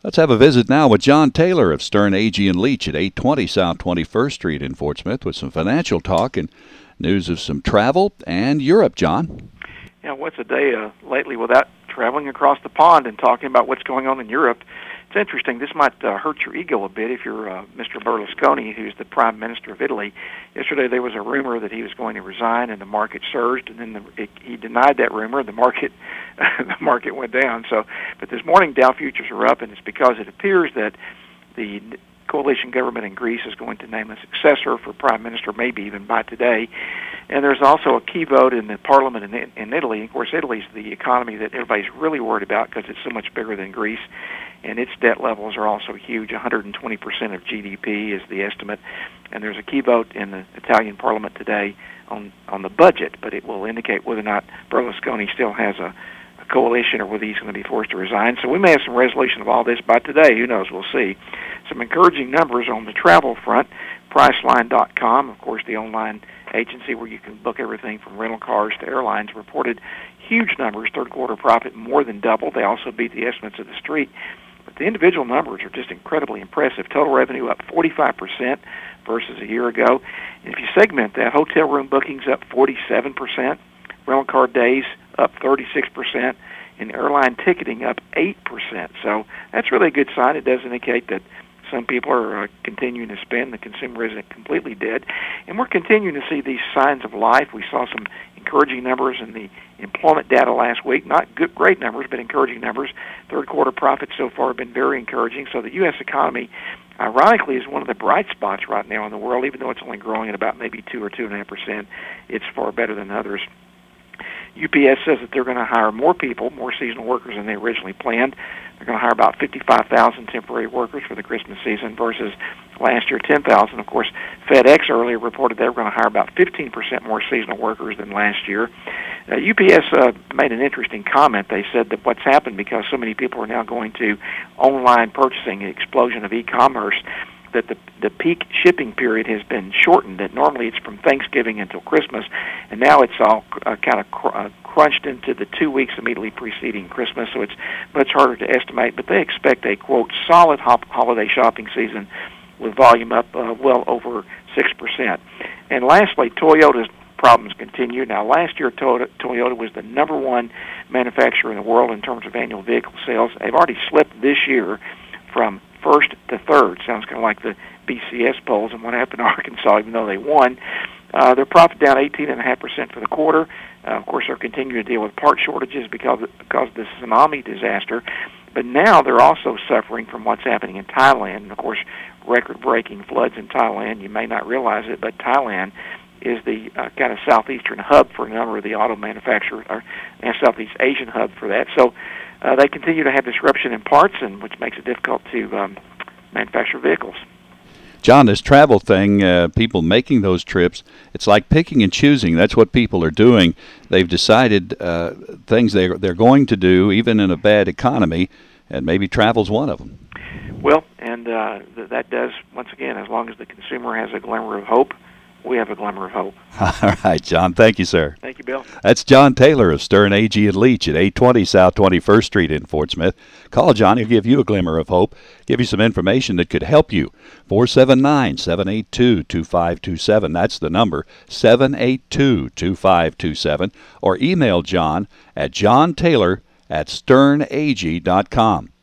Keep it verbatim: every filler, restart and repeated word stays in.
Let's have a visit now with John Taylor of Stern Agee and Leach at eight twenty South twenty-first Street in Fort Smith with some financial talk and news of some travel and Europe. John? Yeah, what's a day uh, lately without traveling across the pond and talking about what's going on in Europe? It's interesting. This might uh, hurt your ego a bit if you're uh, Mister Berlusconi, who's the Prime Minister of Italy. Yesterday there was a rumor that he was going to resign, and the market surged, and then the, it, he denied that rumor, and the market the market went down. So, but this morning Dow futures are up, and it's because it appears that the coalition government in Greece is going to name a successor for Prime Minister, maybe even by today. And there's also a key vote in the parliament in, in Italy. Of course, Italy's the economy that everybody's really worried about because it's so much bigger than Greece, and its debt levels are also huge. one hundred twenty percent of G D P is the estimate. And there's a key vote in the Italian parliament today on, on the budget, but it will indicate whether or not Berlusconi still has a, a coalition or whether he's going to be forced to resign. So we may have some resolution of all this by today. Who knows? We'll see. Some encouraging numbers on the travel front. Priceline dot com, of course, the online agency where you can book everything from rental cars to airlines, reported huge numbers. Third quarter profit more than doubled. They also beat the estimates of the street. But the individual numbers are just incredibly impressive. Total revenue up forty-five percent versus a year ago. And if you segment that, hotel room bookings up forty-seven percent, rental car days up thirty-six percent, and airline ticketing up eight percent. So that's really a good sign. It does indicate that some people are uh, continuing to spend. The consumer isn't completely dead. And we're continuing to see these signs of life. We saw some encouraging numbers in the employment data last week. Not good, great numbers, but encouraging numbers. Third quarter profits so far have been very encouraging. So the U S economy, ironically, is one of the bright spots right now in the world, even though it's only growing at about maybe two or two and a half percent. It's far better than others. U P S says that they're going to hire more people, more seasonal workers than they originally planned. They're going to hire about fifty-five thousand temporary workers for the Christmas season versus last year ten thousand. Of course, FedEx earlier reported they were going to hire about fifteen percent more seasonal workers than last year. Uh, U P S uh, made an interesting comment. They said that what's happened because so many people are now going to online purchasing, the explosion of e-commerce, that the the peak shipping period has been shortened. That normally it's from Thanksgiving until Christmas, and now it's all uh, kind of cr- uh, crunched into the two weeks immediately preceding Christmas, so it's much harder to estimate. But they expect a, quote, solid hop- holiday shopping season with volume up uh, well over six percent. And lastly, Toyota's problems continue. Now, last year, Toyota, Toyota was the number one manufacturer in the world in terms of annual vehicle sales. They've already slipped this year from first to third. Sounds kind of like the B C S polls and what happened in Arkansas, even though they won. Uh, their profit down eighteen point five percent for the quarter. Uh, of course, they're continuing to deal with part shortages because of, because of the tsunami disaster. But now they're also suffering from what's happening in Thailand. And, of course, record-breaking floods in Thailand. You may not realize it, but Thailand is the uh, kind of southeastern hub for a number of the auto manufacturers, or and Southeast Asian hub for that. So uh, they continue to have disruption in parts, and which makes it difficult to um, manufacture vehicles. John, this travel thing, uh, people making those trips, it's like picking and choosing. That's what people are doing. They've decided uh, things they're, they're going to do, even in a bad economy, and maybe travel's one of them. Well, and uh, th- that does, once again, as long as the consumer has a glimmer of hope, we have a glimmer of hope. All right, John. Thank you, sir. Thank you, Bill. That's John Taylor of Stern Agee and Leach at eight twenty South twenty-first Street in Fort Smith. Call John. He'll give you a glimmer of hope, give you some information that could help you. four seven nine, seven eight two, two five two seven. That's the number, seven eight two, two five two seven. Or email John at johntaylor at stern agee dot com.